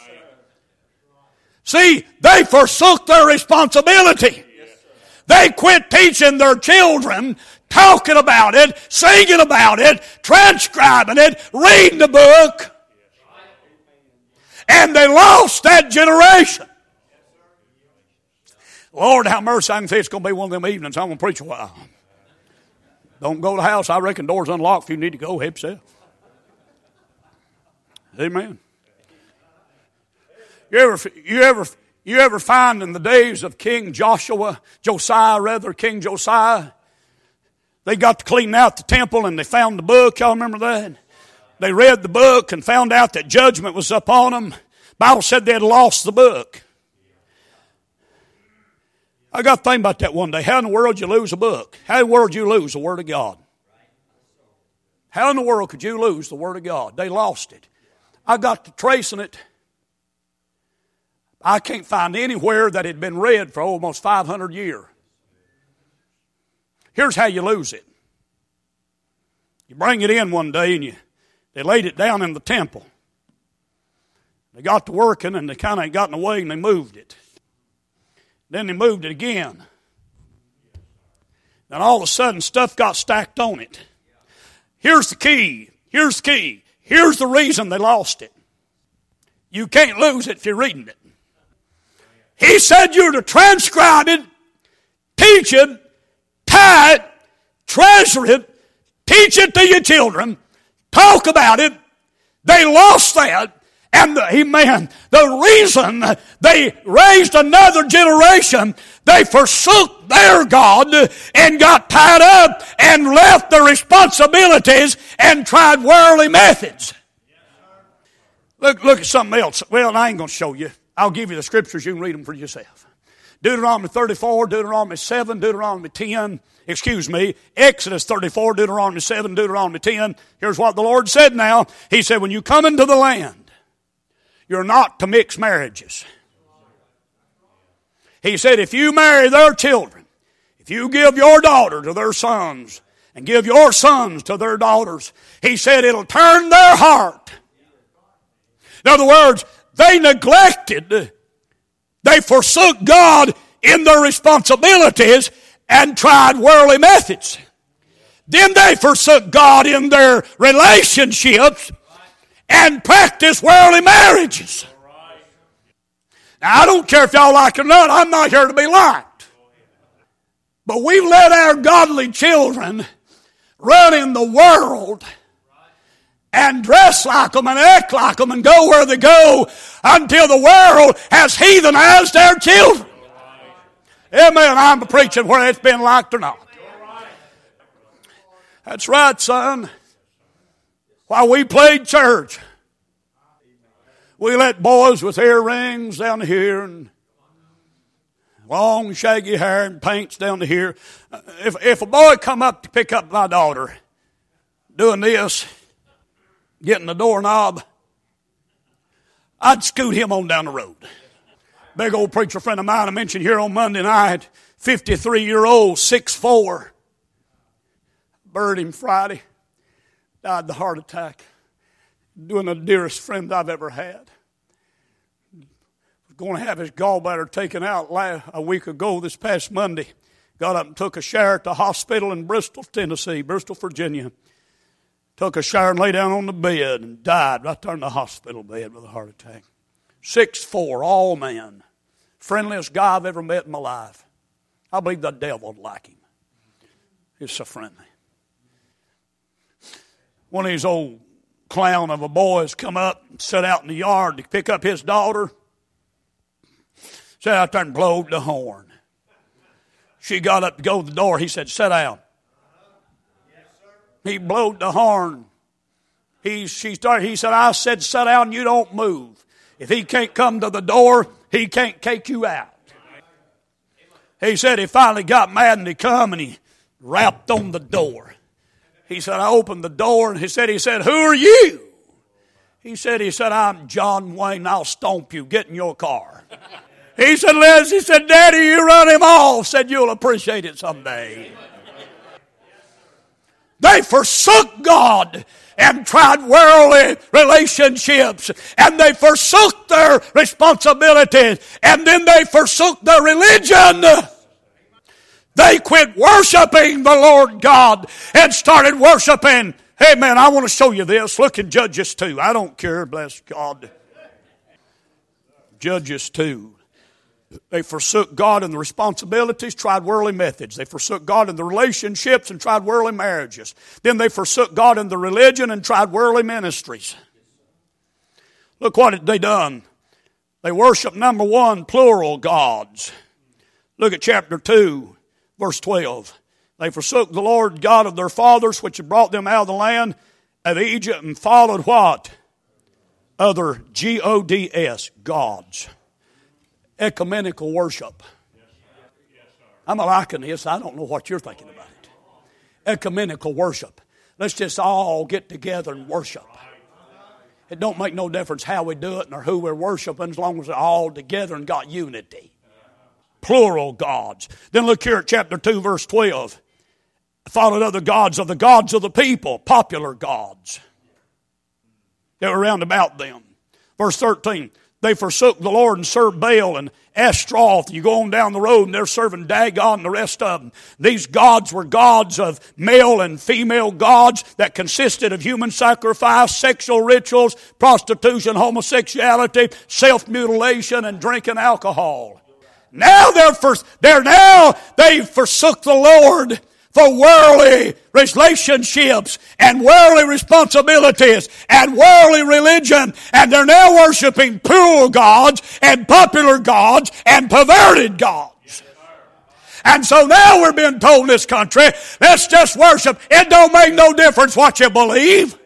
See, they forsook their responsibility. They quit teaching their children, talking about it, singing about it, transcribing it, reading the book. And they lost that generation. Lord, have mercy. I can say it's going to be one of them evenings. I'm going to preach a while. Don't go to the house. I reckon doors unlocked. If you need to go, help yourself. Amen. You ever find in the days of King Josiah, they got to clean out the temple and they found the book. Y'all remember that? They read the book and found out that judgment was upon them. The Bible said they had lost the book. I got to think about that one day. How in the world you lose a book? How in the world you lose the Word of God? How in the world could you lose the Word of God? They lost it. I got to tracing it. I can't find anywhere that had been read for almost 500 years. Here's how you lose it. You bring it in one day and they laid it down in the temple. They got to working and they kind of got in the way and they moved it. Then they moved it again. Then all of a sudden stuff got stacked on it. Here's the key. Here's the key. Here's the reason they lost it. You can't lose it if you're reading it. He said you're to transcribe it, teach it, tie it, treasure it, teach it to your children, talk about it. They lost that. And the reason they raised another generation, they forsook their God and got tied up and left their responsibilities and tried worldly methods. Look at something else. Well, I ain't going to show you. I'll give you the scriptures. You can read them for yourself. Deuteronomy 34, Deuteronomy 7, Deuteronomy 10. Exodus 34, Deuteronomy 7, Deuteronomy 10. Here's what the Lord said now. He said, when you come into the land, you're not to mix marriages. He said, if you marry their children, if you give your daughter to their sons and give your sons to their daughters, he said it'll turn their heart. In other words, they neglected, they forsook God in their responsibilities and tried worldly methods. Then they forsook God in their relationships and practiced worldly marriages. Now, I don't care if y'all like it or not. I'm not here to be liked. But we've let our godly children run in the world and dress like them and act like them and go where they go until the world has heathenized their children. Amen. I'm preaching whether it's been liked or not. That's right, son. While we played church, we let boys with earrings down to here and long shaggy hair and paints down to here. If a boy come up to pick up my daughter doing this, getting the doorknob, I'd scoot him on down the road. Big old preacher friend of mine I mentioned here on Monday night, 53-year-old, 6'4", buried him Friday. Died of the heart attack. Doing the dearest friend I've ever had. Was going to have his gallbladder taken out a week ago this past Monday. Got up and took a shower at the hospital in Bristol, Tennessee, Bristol, Virginia. Took a shower and lay down on the bed and died right there in the hospital bed with a heart attack. 6'4", all man. Friendliest guy I've ever met in my life. I believe the devil would like him. He's so friendly. One of these old clown of a boys come up and sat out in the yard to pick up his daughter. Sat out there and blowed the horn. She got up to go to the door. He said, sit down. He blowed the horn. He said, I said, sit down, you don't move. If he can't come to the door, he can't take you out. He said he finally got mad and he come and he rapped on the door. He said, I opened the door and he said, who are you? He said, I'm John Wayne. I'll stomp you. Get in your car. He said, Liz, Daddy, you run him off. Said, you'll appreciate it someday. They forsook God and tried worldly relationships, and they forsook their responsibilities, and then they forsook their religion. They quit worshiping the Lord God and started worshiping. Hey man, I want to show you this. Look in Judges 2. I don't care, bless God. Judges 2. They forsook God and the responsibilities, tried worldly methods. They forsook God in the relationships and tried worldly marriages. Then they forsook God in the religion and tried worldly ministries. Look what they done. They worshiped, number one, plural gods. Look at chapter 2, verse 12. They forsook the Lord God of their fathers, which had brought them out of the land of Egypt, and followed what? Other G-O-D-S, gods. Ecumenical worship. I'm liking this. I don't know what you're thinking about it. Ecumenical worship. Let's just all get together and worship. It don't make no difference how we do it or who we're worshiping as long as they're all together and got unity. Plural gods. Then look here at chapter 2, verse 12. Followed other gods of the people, popular gods that were round about them. Verse 13. They forsook the Lord and served Baal and Ashtaroth. You go on down the road and they're serving Dagon and the rest of them. These gods were gods of male and female gods that consisted of human sacrifice, sexual rituals, prostitution, homosexuality, self-mutilation, and drinking alcohol. Now they forsook the Lord for worldly relationships and worldly responsibilities and worldly religion. And they're now worshiping plural gods and popular gods and perverted gods. And so now we're being told in this country, let's just worship. It don't make no difference what you believe.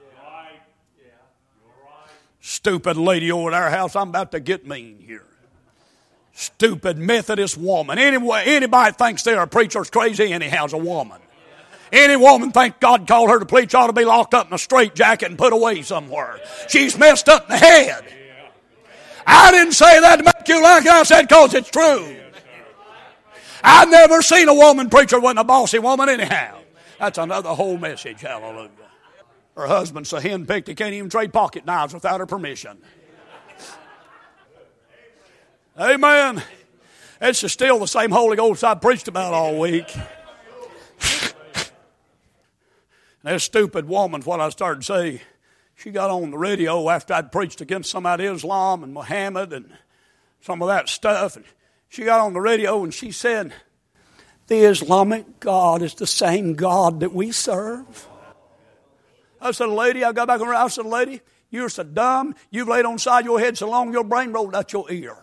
Stupid lady over at our house, I'm about to get mean here. Stupid Methodist woman. Anyway, anybody thinks they're a preacher's crazy anyhow's a woman. Any woman thinks God called her to preach ought to be locked up in a straitjacket and put away somewhere. She's messed up in the head. I didn't say that to make you like it. I said because it's true. I've never seen a woman preacher wasn't a bossy woman anyhow. That's another whole message. Hallelujah. Her husband's so henpecked he can't even trade pocket knives without her permission. Amen. It's still the same Holy Ghost I preached about all week. That stupid woman, what I started to say, she got on the radio after I'd preached against some of Islam and Muhammad and some of that stuff. And she got on the radio and she said, the Islamic God is the same God that we serve. I said, lady, I got back around. I said, lady, you're so dumb. You've laid on the side of your head so long your brain rolled out your ear.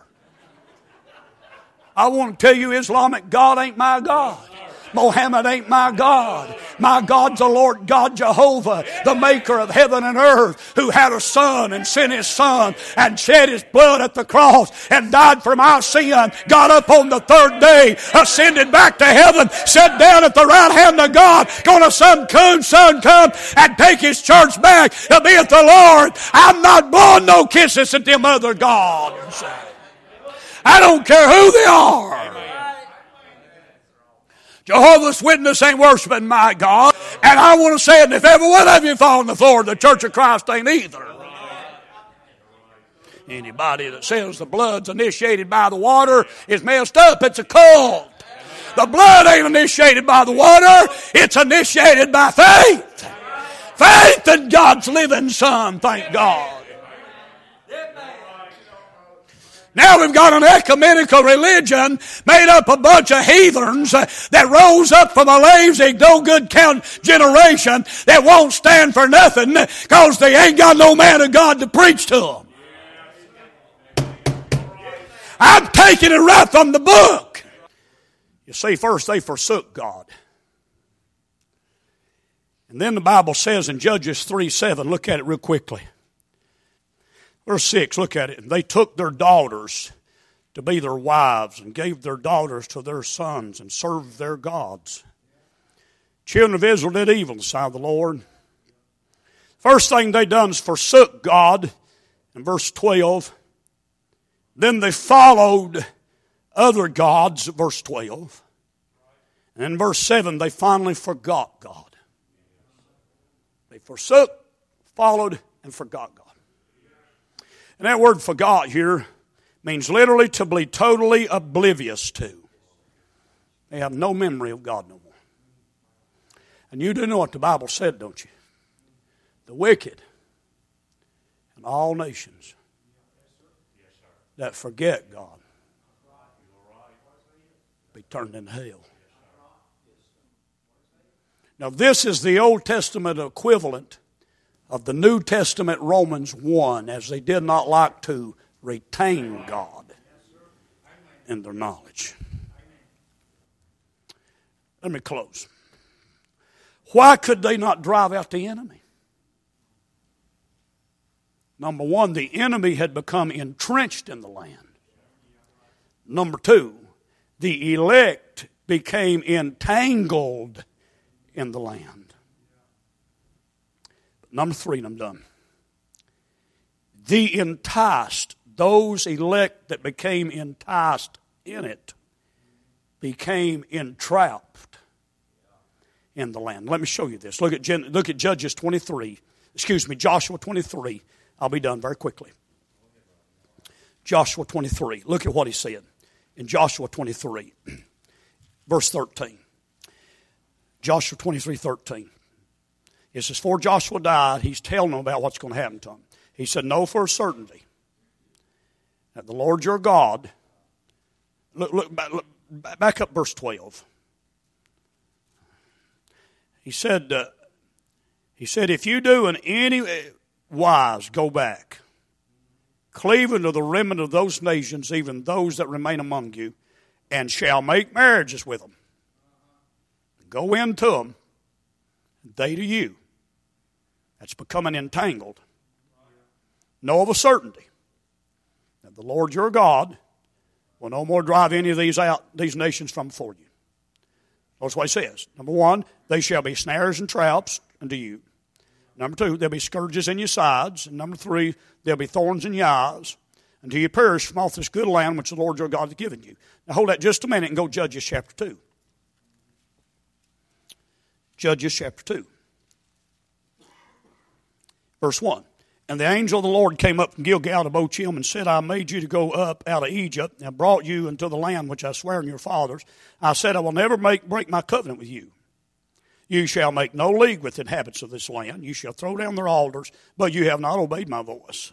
I want to tell you, Islamic God ain't my God. Mohammed ain't my God. My God's the Lord God Jehovah, the maker of heaven and earth, who had a son and sent his son and shed his blood at the cross and died for my sin, got up on the third day, ascended back to heaven, sat down at the right hand of God, gonna soon come and take his church back to be with the Lord. I'm not blowing no kisses at them other gods. I don't care who they are. Jehovah's Witness ain't worshiping my God. And I want to say it, if ever one of you fall on the floor, the Church of Christ ain't either. Anybody that says the blood's initiated by the water is messed up. It's a cult. The blood ain't initiated by the water. It's initiated by faith. Faith in God's living Son, thank God. Now we've got an ecumenical religion made up of a bunch of heathens that rose up from a lazy, no-good generation that won't stand for nothing because they ain't got no man of God to preach to them. I'm taking it right from the book. You see, first they forsook God. And then the Bible says in Judges 3:7, look at it real quickly. Verse 6, look at it. They took their daughters to be their wives and gave their daughters to their sons and served their gods. Children of Israel did evil in the sight of the Lord. First thing they done is forsook God in verse 12. Then they followed other gods, verse 12. And in verse 7, they finally forgot God. They forsook, followed, and forgot God. And that word forgot here means literally to be totally oblivious to. They have no memory of God no more. And you do know what the Bible said, don't you? The wicked and all nations that forget God be turned into hell. Now this is the Old Testament equivalent of the New Testament Romans 1, as they did not like to retain God in their knowledge. Let me close. Why could they not drive out the enemy? Number one, the enemy had become entrenched in the land. Number two, the elect became entangled in the land. Number three, and I'm done. the enticed, those elect that became enticed in it, became entrapped in the land. Let me show you this. Look at Judges 23. Joshua 23. I'll be done very quickly. Joshua 23. Look at what he said in Joshua 23, verse 13. Joshua 23:13. It says, before Joshua died, he's telling them about what's going to happen to him. He said, know for a certainty that the Lord your God, look back up verse 12. He said, if you do in any wise go back, cleave unto the remnant of those nations, even those that remain among you, and shall make marriages with them. Go into them, they to you. That's becoming entangled. Know of a certainty that the Lord your God will no more drive any of these nations from before you. That's what he says. Number one, they shall be snares and traps unto you. Number two, there'll be scourges in your sides. And number three, there'll be thorns in your eyes until you perish from off this good land which the Lord your God has given you. Now hold that just a minute and go Judges chapter 2. Judges chapter 2. Verse 1. And the angel of the Lord came up from Gilgal to Bochim and said, I made you to go up out of Egypt and brought you into the land which I swear unto your fathers. I said, I will never break my covenant with you. You shall make no league with the inhabitants of this land. You shall throw down their altars, but you have not obeyed my voice.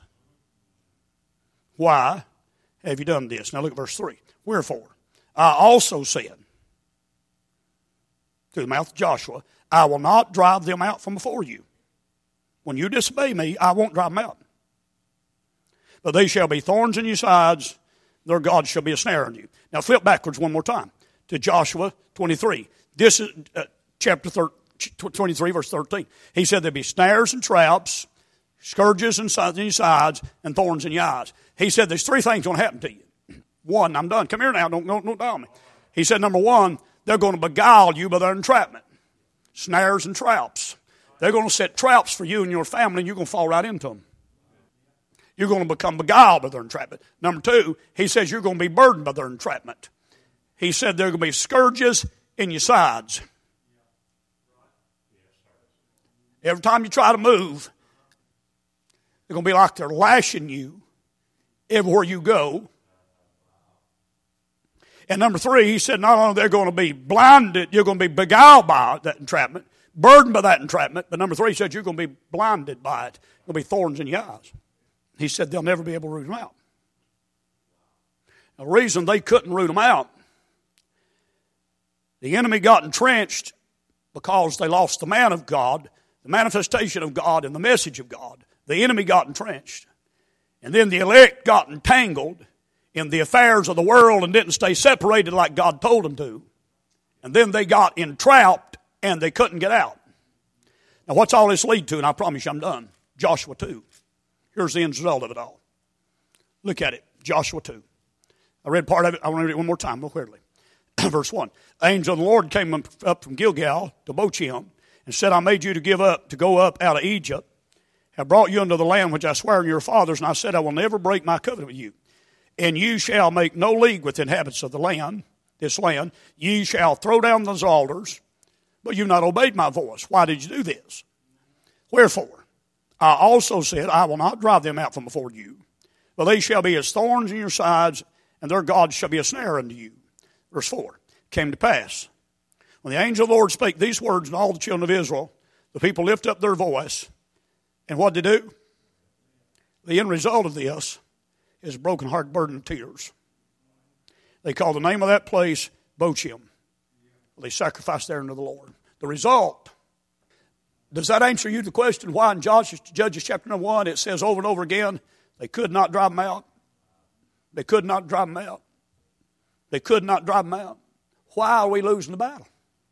Why have you done this? Now look at verse 3. Wherefore, I also said, through the mouth of Joshua, I will not drive them out from before you. When you disobey me, I won't drive them out. But they shall be thorns in your sides, their God shall be a snare on you. Now flip backwards one more time to Joshua 23. This is chapter 23, verse 13. He said there'd be snares and traps, scourges in your sides, and thorns in your eyes. He said there's three things going to happen to you. One, I'm done. Come here now. Don't dial me. He said, number one, they're going to beguile you by their entrapment. Snares and traps. They're going to set traps for you and your family, and you're going to fall right into them. You're going to become beguiled by their entrapment. Number two, he says you're going to be burdened by their entrapment. He said there are going to be scourges in your sides. Every time you try to move, they're going to be like they're lashing you everywhere you go. And number three, he said not only they're going to be blinded, you're going to be beguiled by that entrapment, burdened by that entrapment, but number three, he said you're going to be blinded by it. There'll be thorns in your eyes. He said they'll never be able to root them out. The reason they couldn't root them out, the enemy got entrenched because they lost the man of God, the manifestation of God and the message of God. The enemy got entrenched. And then the elect got entangled in the affairs of the world and didn't stay separated like God told them to. And then they got entrapped and they couldn't get out. Now what's all this lead to? And I promise you I'm done. Joshua 2. Here's the end result of it all. Look at it. Joshua 2. I read part of it. I want to read it one more time, real clearly. Verse 1. Angel of the Lord came up from Gilgal to Bochim and said, I made you to go up out of Egypt, have brought you into the land which I swear unto your fathers, and I said, I will never break my covenant with you. And you shall make no league with the inhabitants of the land, this land. Ye shall throw down those altars, but you've not obeyed my voice. Why did you do this? Wherefore, I also said, I will not drive them out from before you, but they shall be as thorns in your sides, and their God shall be a snare unto you. Verse 4, came to pass, when the angel of the Lord spake these words to all the children of Israel, the people lift up their voice, and what did they do? The end result of this is a broken heart, burden of tears. They call the name of that place Bochim. They sacrificed there unto the Lord. The result, does that answer you the question why in Judges chapter number 1 it says over and over again, they could not drive them out? They could not drive them out. They could not drive them out. Why are we losing the battle?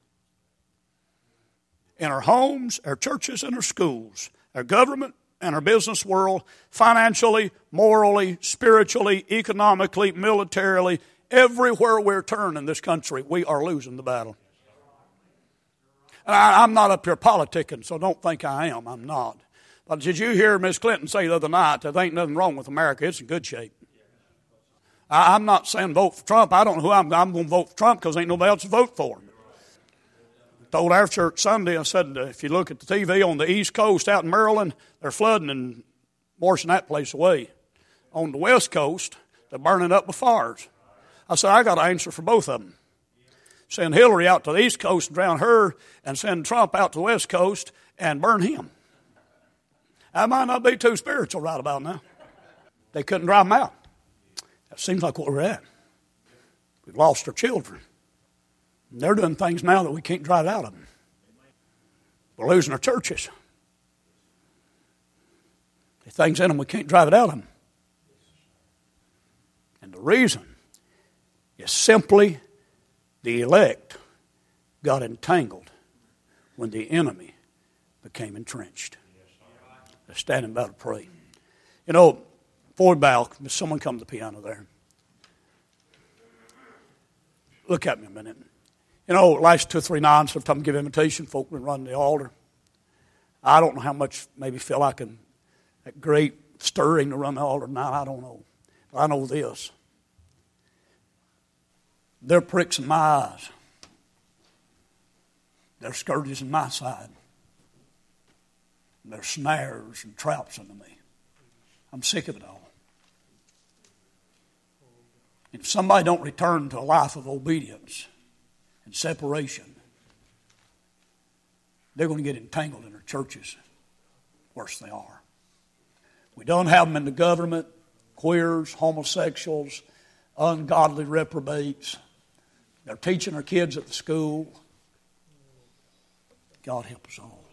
In our homes, our churches, and our schools, our government, and our business world, financially, morally, spiritually, economically, militarily, everywhere we're turned in this country, we are losing the battle. And I'm not up here politicking, so don't think I am. I'm not. But did you hear Miss Clinton say the other night that there ain't nothing wrong with America? It's in good shape. I'm not saying vote for Trump. I don't know who I'm going to vote for Trump because ain't nobody else to vote for him. I told our church Sunday, I said, if you look at the TV on the East Coast out in Maryland, they're flooding and washing that place away. On the West Coast, they're burning up with fires. I said, I got an answer for both of them. Send Hillary out to the East Coast and drown her, and send Trump out to the West Coast and burn him. That might not be too spiritual right about now. They couldn't drive them out. That seems like what we're at. We've lost our children. And they're doing things now that we can't drive out of them. We're losing our churches. There's things in them we can't drive it out of them. And the reason is simply the elect got entangled when the enemy became entrenched. They're standing by to pray. You know, Ford Bow, someone come to the piano there. Look at me a minute. You know, last 2 or 3 nights, every time I give invitation, folk will run the altar. I don't know how much maybe feel like that great stirring to run the altar tonight. I don't know. But I know this. They're pricks in my eyes. They're scourges in my side. They're snares and traps unto me. I'm sick of it all. If somebody don't return to a life of obedience and separation, they're going to get entangled in their churches. Worse they are. We don't have them in the government, queers, homosexuals, ungodly reprobates. They're teaching our kids at the school. God help us all.